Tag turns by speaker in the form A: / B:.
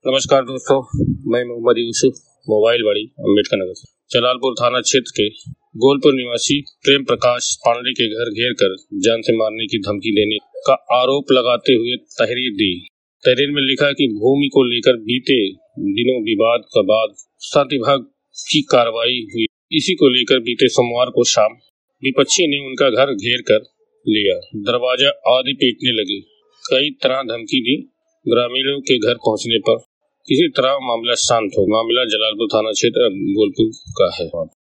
A: नमस्कार दोस्तों, मैं मोहम्मद यूसुफ मोबाइल बाड़ी अम्बेडकर नगर से जलालपुर थाना क्षेत्र के गोलपुर निवासी प्रेम प्रकाश पांडे के घर घेर कर जान से मारने की धमकी देने का आरोप लगाते हुए तहरीर दी। तहरीर में लिखा कि भूमि को लेकर बीते दिनों विवाद के बाद शांति विभाग की कार्रवाई हुई। इसी को लेकर बीते सोमवार को शाम विपक्षी ने उनका घर घेर कर लिया, दरवाजा आदि पीटने लगे, कई तरह धमकी दी। ग्रामीणों के घर पहुंचने पर किसी तरह मामला शांत हो। मामला जलालपुर थाना क्षेत्र गोलपुर का है।